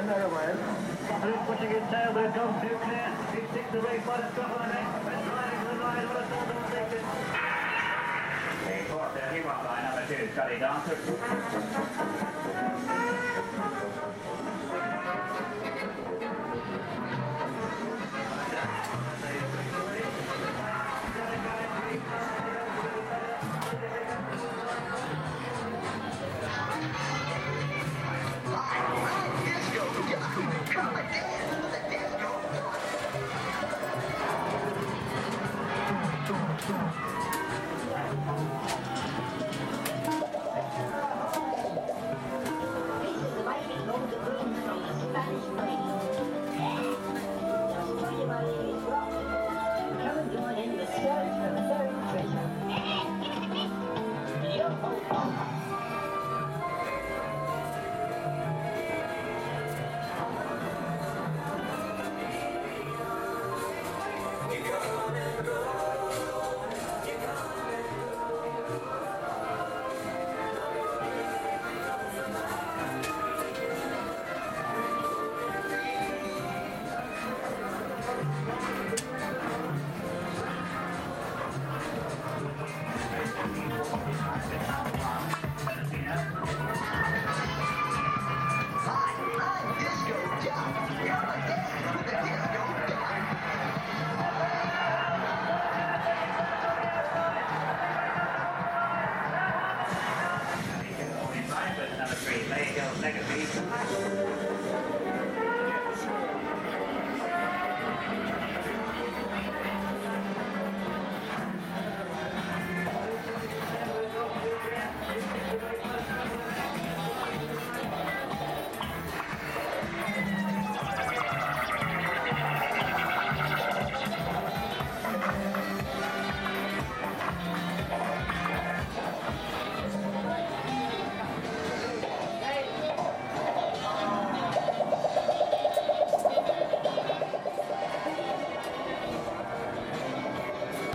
Merriweather. Who's pushing his tail, but it comes too clear. He sticks the race by the scruff of the neck. And riding to the line, what a thought of safety. The 431 by number 2, Scotty Dancer. Number 3, Mayfield, second lead.